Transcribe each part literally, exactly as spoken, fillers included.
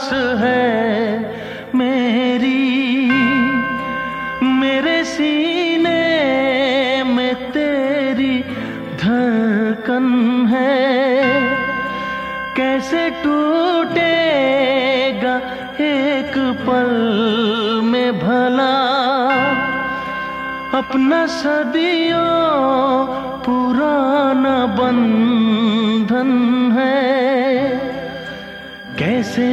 सांस है मेरी, मेरे सीने में तेरी धड़कन है। कैसे टूटेगा एक पल में भला अपना सदियों पुराना बंधन है। कैसे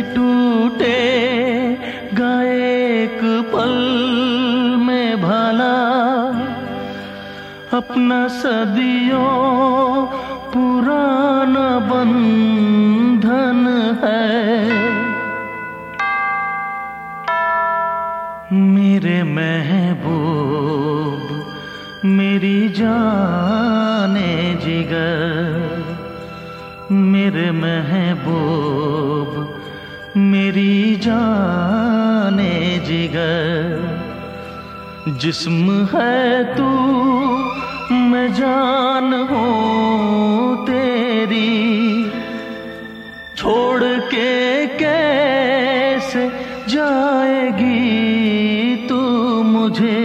टूटेगा एक पल में भला अपना सदियों पुराना बंधन है। मेरे महबूब मेरी जाने जिगर, मेरे महबूब मेरी जाने जिगर, जिस्म है तू मैं जान हूँ तेरी। छोड़ के कैसे जाएगी तू मुझे,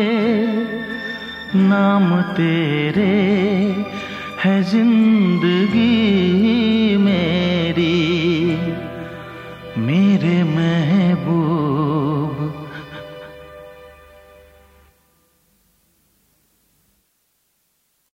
नाम तेरे है जिंदगी मेरी। मेरे महबूब